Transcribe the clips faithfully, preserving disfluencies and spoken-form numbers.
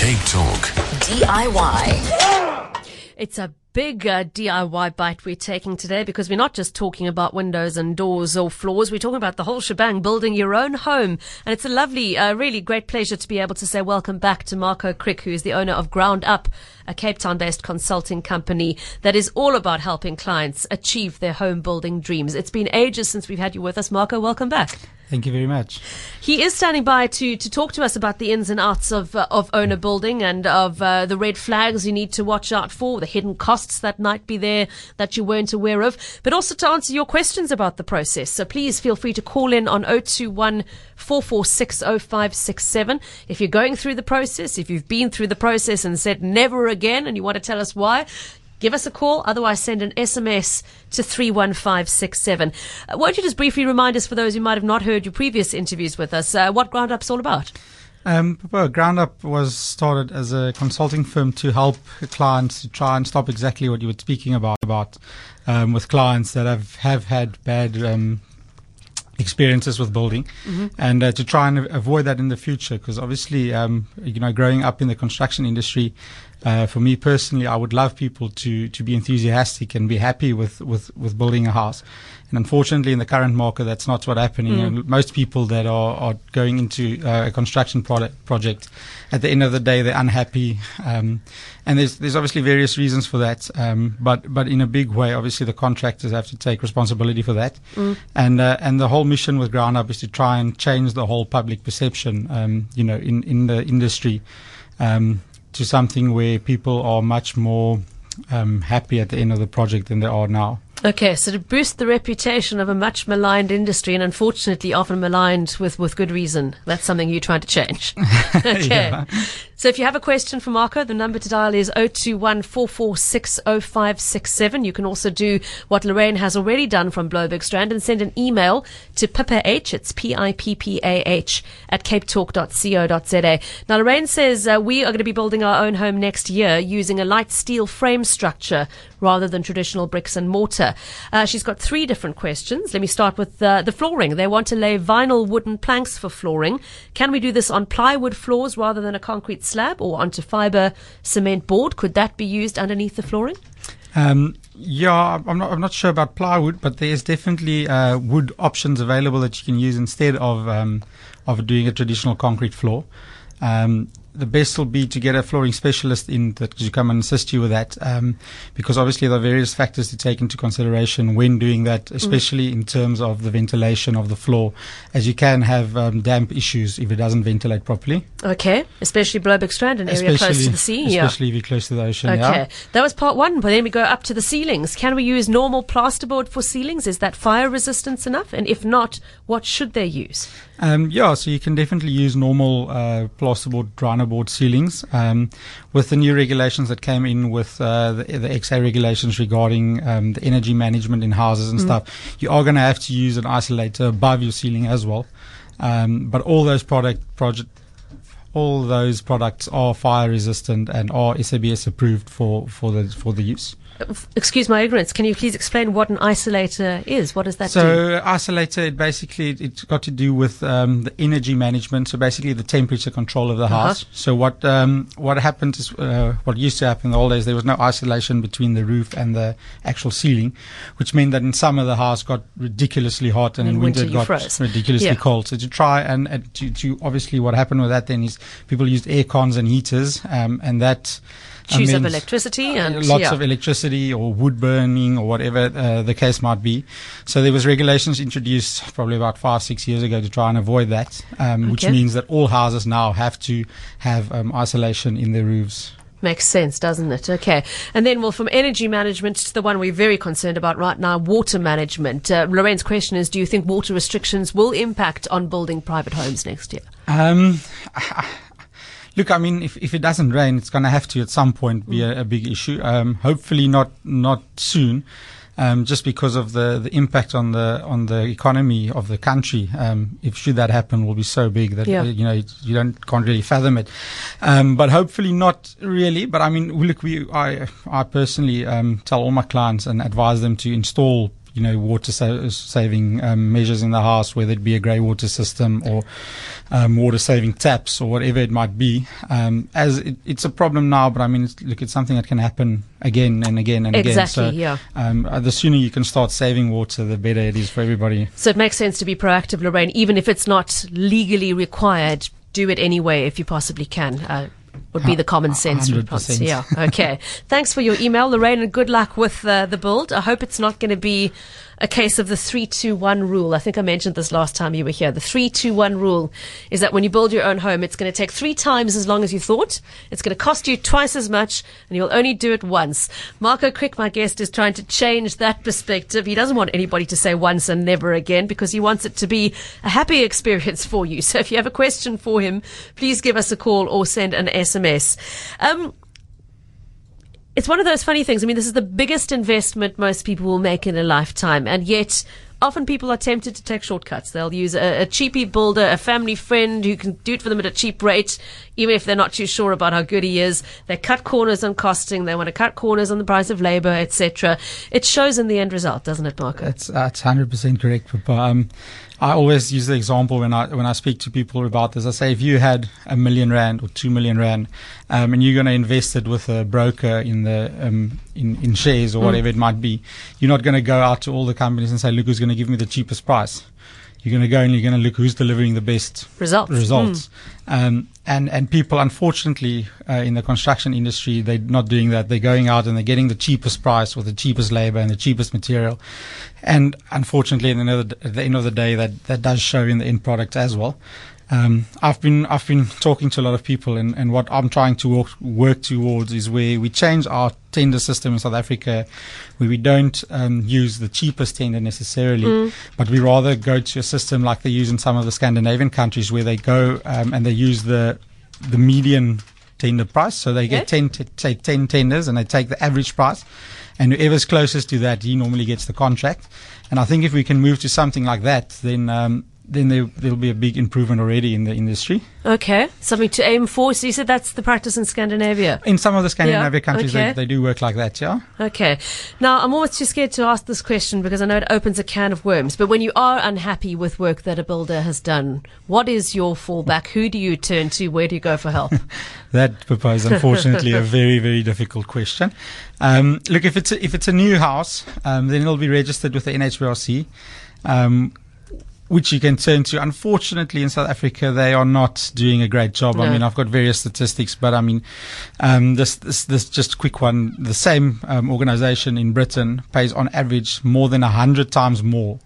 Cape Talk. D I Y. It's a big uh, D I Y bite we're taking today, because we're not just talking about windows and doors or floors. We're talking about the whole shebang, building your own home. And it's a lovely, uh, really great pleasure to be able to say welcome back to Marco Crick, who is the owner of Ground Up, a Cape Town-based consulting company that is all about helping clients achieve their home building dreams. It's been ages since we've had you with us, Marco. Welcome back. Thank you very much. He is standing by to, to talk to us about the ins and outs of uh, of owner building and of uh, the red flags you need to watch out for, the hidden costs that might be there that you weren't aware of, but also to answer your questions about the process. So please feel free to call in on zero two one, four four six, zero five six seven. If you're going through the process, if you've been through the process and said never again and you want to tell us why, give us a call. Otherwise, send an S M S to three one five six seven. Uh, won't you just briefly remind us, for those who might have not heard your previous interviews with us, uh, what Ground Up's all about? Um, well, Ground Up was started as a consulting firm to help clients to try and stop exactly what you were speaking about, about um, with clients that have, have had bad um, experiences with building, mm-hmm. and uh, to try and avoid that in the future. Because obviously, um, you know, growing up in the construction industry, Uh, for me personally, I would love people to, to be enthusiastic and be happy with, with, with building a house. And unfortunately, in the current market, that's not what's happening. Mm. And most people that are, are going into uh, a construction product, project, at the end of the day, they're unhappy. Um, and there's, there's obviously various reasons for that. Um, but, but in a big way, obviously, the contractors have to take responsibility for that. Mm. And, uh, and the whole mission with Ground Up is to try and change the whole public perception, um, you know, in, in the industry. Um, to something where people are much more um, happy at the end of the project than they are now. Okay, so to boost the reputation of a much maligned industry, and unfortunately often maligned with, with good reason, that's something you're trying to change. Okay. Yeah. So if you have a question for Marco, the number to dial is zero two one, four four six, zero five six seven. You can also do what Lorraine has already done from Blobergstrand and send an email to pippah, it's P I P P A H, at cape talk dot co dot za. Now, Lorraine says uh, we are going to be building our own home next year using a light steel frame structure rather than traditional bricks and mortar. Uh, she's got three different questions. Let me start with uh, the flooring. They want to lay vinyl wooden planks for flooring. Can we do this on plywood floors rather than a concrete slab, or onto fiber cement board? Could that be used underneath the flooring? Um, yeah, I'm not, I'm not sure about plywood, but there's definitely uh, wood options available that you can use instead of um, of doing a traditional concrete floor. Um, the best will be to get a flooring specialist in that to come and assist you with that, um, because obviously there are various factors to take into consideration when doing that, especially mm. in terms of the ventilation of the floor, as you can have um, damp issues if it doesn't ventilate properly. Okay, especially Blobergstrand, an area close to the sea. Especially yeah. if you're close to the ocean. Okay, yeah. That was part one, but then we go up to the ceilings. Can we use normal plasterboard for ceilings? Is that fire resistance enough? And if not, what should they use? Um, yeah, so you can definitely use normal uh, plasterboard, driner board ceilings. Um, with the new regulations that came in with uh, the, the X A regulations regarding um, the energy management in houses and mm. stuff, you are going to have to use an isolator above your ceiling as well. Um, but all those product project, all those products are fire resistant and are S A B S approved for for the for the use. Excuse my ignorance. Can you please explain what an isolator is? What does that so do? So isolator, it basically, it's got to do with um, the energy management. So basically the temperature control of the uh-huh. house. So what um, what happened is, uh, what used to happen in the old days, there was no isolation between the roof and the actual ceiling, which meant that in summer the house got ridiculously hot and, and in winter, winter it got froze. ridiculously yeah. cold. So to try and, and to, to obviously what happened with that then is people used air cons and heaters, um, and that Choose of electricity and lots yeah. of electricity or wood burning or whatever uh, the case might be. So there was regulations introduced probably about five, six years ago to try and avoid that, um, okay. which means that all houses now have to have um, isolation in their roofs. Makes sense, doesn't it? Okay. And then, well, from energy management to the one we're very concerned about right now, water management. Uh, Lorraine's question is, do you think water restrictions will impact on building private homes next year? Um, Look, I mean, if, if it doesn't rain, it's going to have to at some point be a, a big issue. Um, hopefully not not soon, um, just because of the, the impact on the on the economy of the country. Um, if should that happen, will be so big that yeah. uh, you know you don't can't really fathom it. Um, but hopefully not really. But I mean, look, we I I personally um, tell all my clients and advise them to install you know, water sa- saving um, measures in the house, whether it be a grey water system or um, water saving taps or whatever it might be. Um, as it, it's a problem now, but I mean, it's, look, it's something that can happen again and again and Exactly, again. So, yeah. um, uh, the sooner you can start saving water, the better it is for everybody. So it makes sense to be proactive, Lorraine, even if it's not legally required. Do it anyway if you possibly can. Uh, would be the common sense response. Yeah. Okay. Thanks for your email, Lorraine, and good luck with uh, the build. I hope it's not going to be a case of the three two one rule. I think I mentioned this last time you were here. The three two one rule is that when you build your own home, it's going to take three times as long as you thought. It's going to cost you twice as much, and you'll only do it once. Marco Crick, my guest, is trying to change that perspective. He doesn't want anybody to say once and never again, because he wants it to be a happy experience for you. So if you have a question for him, please give us a call or send an S M S. Um, It's one of those funny things. I mean, this is the biggest investment most people will make in a lifetime, and yet often people are tempted to take shortcuts. They'll use a, a cheapy builder, a family friend who can do it for them at a cheap rate, even if they're not too sure about how good he is. They cut corners on costing. They want to cut corners on the price of labor, et cetera. It shows in the end result, doesn't it, Marco? That's that's one hundred percent correct, Papa. Um, I always use the example when I when I speak to people about this. I say, if you had a million rand or two million rand, um, and you're going to invest it with a broker in the um, in in shares or Mm. whatever it might be, you're not going to go out to all the companies and say, look, who's going to give me the cheapest price. You're going to go and you're going to look who's delivering the best Results. results. Um, and, and people, unfortunately, uh, in the construction industry, they're not doing that. They're going out and they're getting the cheapest price with the cheapest labor and the cheapest material. And unfortunately, at the end of the, at the, end of the day, that, that does show in the end product as well. Um, I've been I've been talking to a lot of people, and, and what I'm trying to work, work towards is where we change our tender system in South Africa, where we don't um, use the cheapest tender necessarily, Mm. but we rather go to a system like they use in some of the Scandinavian countries, where they go um, and they use the the median tender price. So they get Okay. ten t- say ten tenders, and they take the average price, and whoever's closest to that, he normally gets the contract. And I think if we can move to something like that, then um, then there there'll be a big improvement already in the industry. Okay. Something to aim for. So you said that's the practice in Scandinavia. In some of the Scandinavian Yeah, countries, okay. they, they do work like that, yeah. Okay. Now, I'm almost too scared to ask this question because I know it opens a can of worms. But when you are unhappy with work that a builder has done, what is your fallback? Who do you turn to? Where do you go for help? That, Papa, is unfortunately a very, very difficult question. Um, look, if it's a, if it's a new house, um, then it'll be registered with the N H B R C, um, which you can turn to. Unfortunately, in South Africa, they are not doing a great job. I No. mean, I've got various statistics, but I mean, um, this, this, this just a quick one. The same um, organization in Britain pays on average more than a hundred times more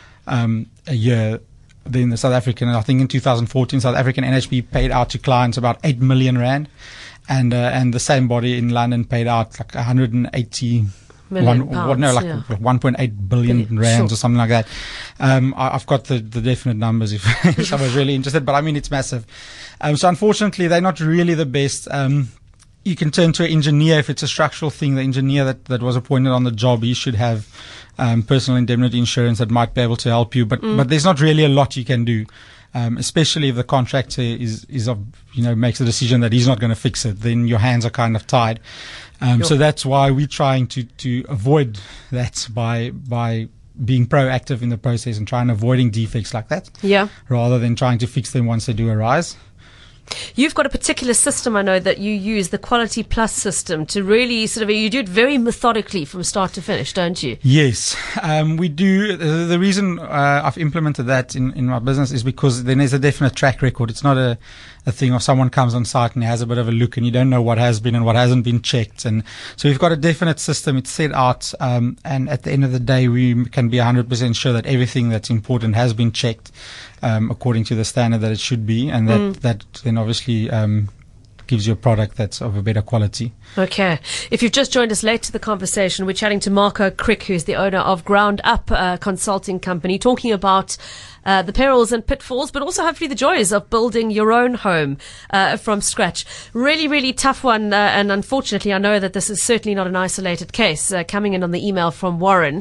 um, a year than the South African. And I think in two thousand fourteen, South African N H B paid out to clients about eight million rand, and uh, and the same body in London paid out like one hundred eighty. Million One, pounds, what, no, like yeah. one point eight billion Billion, rands sure. or something like that. Um, I, I've got the, the definite numbers if, if someone's really interested, but I mean, it's massive. Um, so unfortunately, they're not really the best. Um, you can turn to an engineer if it's a structural thing. The engineer that, that was appointed on the job, he should have um, personal indemnity insurance that might be able to help you. But, Mm. but there's not really a lot you can do. Um, especially if the contractor is, is of, you know, makes a decision that he's not going to fix it, then your hands are kind of tied. Um, Sure. so that's why we're trying to, to avoid that by, by being proactive in the process and trying avoiding defects like that, Yeah. rather than trying to fix them once they do arise. You've got a particular system, I know, that you use, the Quality Plus system, to really sort of, you do it very methodically from start to finish, don't you? Yes, um, we do. The, the reason uh, I've implemented that in, in my business is because then there's a definite track record. It's not a, a thing of someone comes on site and has a bit of a look and you don't know what has been and what hasn't been checked. And so we've got a definite system. It's set out, um, and at the end of the day, we can be one hundred percent sure that everything that's important has been checked um, according to the standard that it should be, and that, Mm. that then obviously um, gives you a product that's of a better quality. Okay. If you've just joined us late to the conversation, we're chatting to Marco Crick, who's the owner of Ground Up uh, Consulting Company, talking about uh, the perils and pitfalls, but also hopefully the joys of building your own home uh, from scratch. Really, really tough one. Uh, and unfortunately, I know that this is certainly not an isolated case. Uh, coming in on the email from Warren.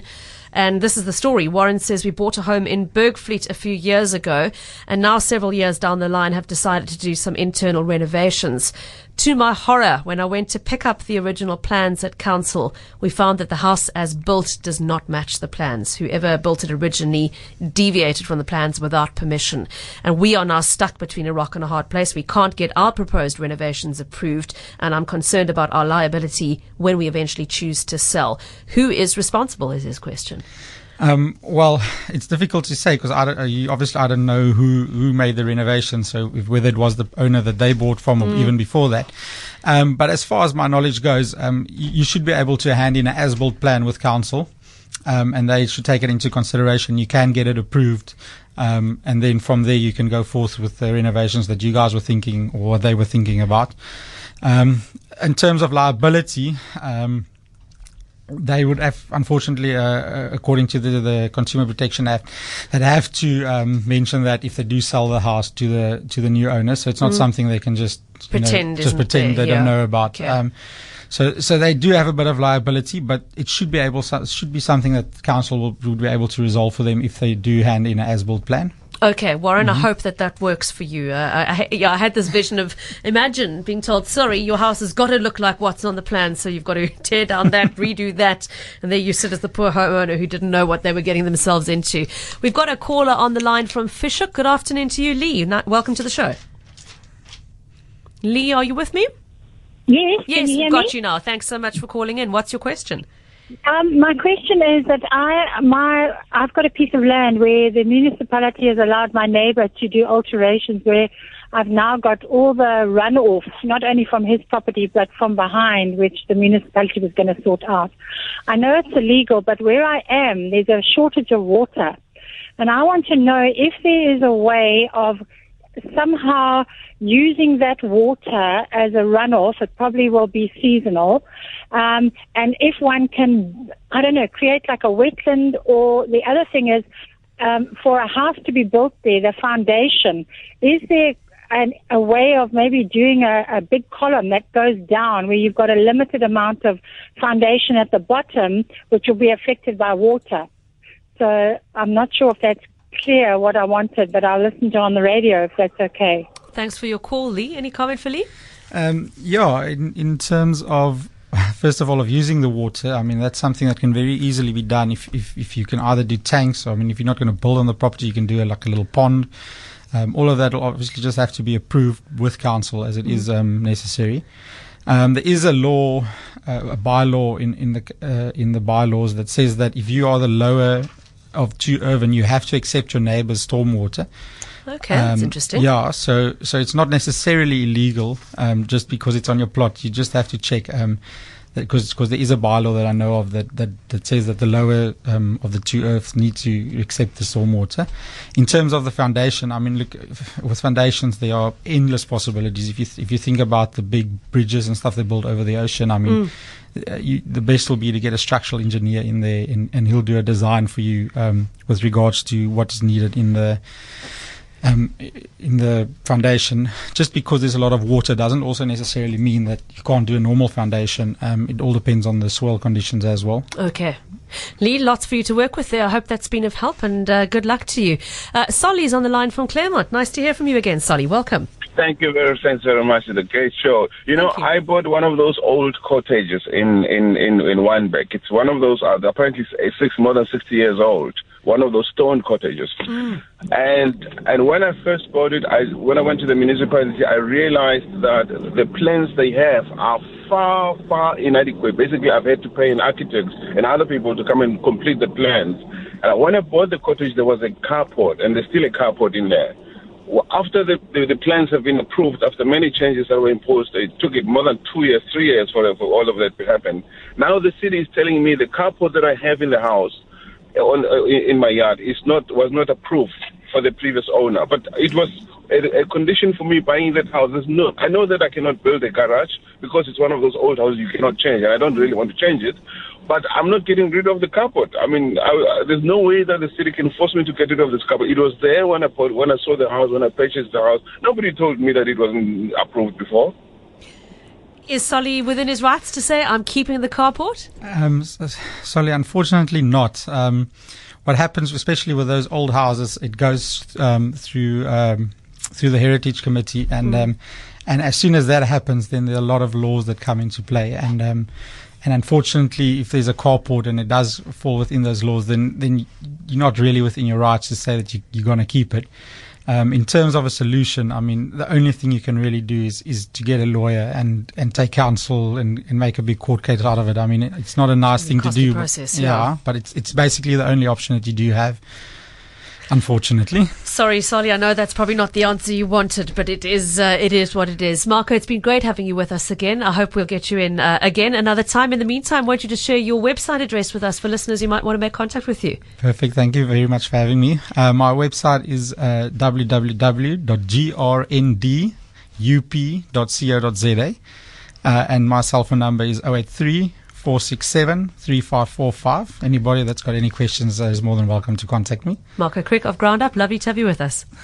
And this is the story. Warren says, we bought a home in Bergfleet a few years ago, and now several years down the line have decided to do some internal renovations. To my horror, when I went to pick up the original plans at council, we found that the house as built does not match the plans. Whoever built it originally deviated from the plans without permission. And we are now stuck between a rock and a hard place. We can't get our proposed renovations approved, and I'm concerned about our liability when we eventually choose to sell. Who is responsible is his question. Um, well, it's difficult to say because I don't, uh, you, obviously I don't know who, who made the renovation, so if, whether it was the owner that they bought from or mm. even before that. Um, but as far as my knowledge goes, um, you, you should be able to hand in an as-built plan with council, um, and they should take it into consideration. You can get it approved, um, and then from there you can go forth with the renovations that you guys were thinking or what they were thinking about. Um, in terms of liability, um, they would have, unfortunately, uh, according to the, the Consumer Protection Act, they'd have to um, mention that if they do sell the house to the to the new owner. So it's not mm. something they can just pretend, know, just pretend there, they yeah. don't know about. Okay. Um, so so they do have a bit of liability, but it should be able it should be something that council will, would be able to resolve for them if they do hand in an as-built plan. Okay, Warren, Mm-hmm. I hope that that works for you. Uh, I, I, yeah, I had this vision of, imagine being told, sorry, your house has got to look like what's on the plan, so you've got to tear down that, redo that, and there you sit as the poor homeowner who didn't know what they were getting themselves into. We've got a caller on the line from Fisher. Good afternoon to you, Lee. Ni- welcome to the show. Lee, are you with me? Yes, Yes, can you hear we've got me? you now. Thanks so much for calling in. What's your question? Um, my question is that I, my, I've got a piece of land where the municipality has allowed my neighbour to do alterations where I've now got all the runoff, not only from his property but from behind, which the municipality was going to sort out. I know it's illegal, but where I am, there's a shortage of water. And I want to know if there is a way of somehow using that water as a runoff. It probably will be seasonal. Um, and if one can, I don't know, create like a wetland, or the other thing is, um, for a house to be built there, the foundation, is there an, a way of maybe doing a, a big column that goes down where you've got a limited amount of foundation at the bottom, which will be affected by water? So I'm not sure if that's clear what I wanted, but I'll listen to on the radio if that's okay. Thanks for your call, Lee. Any comment for Lee? Um, yeah, in, in terms of, first of all, of using the water, I mean, that's something that can very easily be done if, if, if you can either do tanks, or, I mean, if you're not going to build on the property, you can do like a little pond. Um, all of that will obviously just have to be approved with council as it mm. is um, necessary. Um, there is a law, uh, a bylaw in, in the uh, in the bylaws that says that if you are the lower of two urban, you have to accept your neighbour's stormwater. Okay, that's um, interesting. Yeah, so so it's not necessarily illegal um, just because it's on your plot. You just have to check um, that because because there is a bylaw that I know of that that, that says that the lower um, of the two earths need to accept the stormwater. In terms of the foundation, I mean, look, with foundations there are endless possibilities. If you th- if you think about the big bridges and stuff they build over the ocean, I mean. Mm. Uh, you, the best will be to get a structural engineer in there, and, and he'll do a design for you um, with regards to what is needed in the um, in the foundation. Just because there's a lot of water doesn't also necessarily mean that you can't do a normal foundation. Um, it all depends on the soil conditions as well. Okay. Lee, lots for you to work with there. I hope that's been of help, and uh, good luck to you. Uh, Solly's on the line from Claremont. Nice to hear from you again, Solly. Welcome. Thank you very, thanks very much. It's a great show. You know, you. I bought one of those old cottages in, in, in, in Wynberg. It's one of those, uh, apparently it's six, more than sixty years old. One of those stone cottages. Mm. And and when I first bought it, I when I went to the municipality, I realized that the plans they have are far, far inadequate. Basically, I've had to pay an architect and other people to come and complete the plans. And when I bought the cottage, there was a carport, and there's still a carport in there. After the, the, the plans have been approved, after many changes that were imposed, it took it more than two years, three years for, for all of that to happen. Now the city is telling me the carport that I have in the house, on, uh, in my yard, is not was not approved for the previous owner. But it was a, a condition for me buying that house. There's no, I know that I cannot build a garage because it's one of those old houses you cannot change, and I don't really want to change it. But I'm not getting rid of the carport. I mean, I, I, there's no way that the city can force me to get rid of this carport. It was there when I put, when I saw the house, when I purchased the house. Nobody told me that it wasn't approved before. Is Solly within his rights to say, I'm keeping the carport? Um, Solly, unfortunately not. Um, what happens, especially with those old houses, it goes um, through um, through the Heritage Committee, and mm. um, and as soon as that happens, then there are a lot of laws that come into play, and um, and unfortunately, if there's a carport and it does fall within those laws, then then you're not really within your rights to say that you, you're going to keep it. Um, in terms of a solution, I mean, the only thing you can really do is, is to get a lawyer and, and take counsel and, and make a big court case out of it. I mean, it, it's not a nice thing to do. Process, but, yeah. yeah, but it's it's basically the only option that you do have, unfortunately. Sorry, Solly, I know that's probably not the answer you wanted, but it is uh, it is what it is. Marco, it's been great having you with us again. I hope we'll get you in uh, again another time. In the meantime, won't you just share your website address with us for listeners who might want to make contact with you? Perfect. Thank you very much for having me. Uh, my website is uh, w w w dot g r n d u p dot co dot z a, uh, and my cell phone number is zero eight three, four six seven, three five four five. Anybody that's got any questions uh, is more than welcome to contact me. Marco Crick of Ground Up, lovely to have you with us.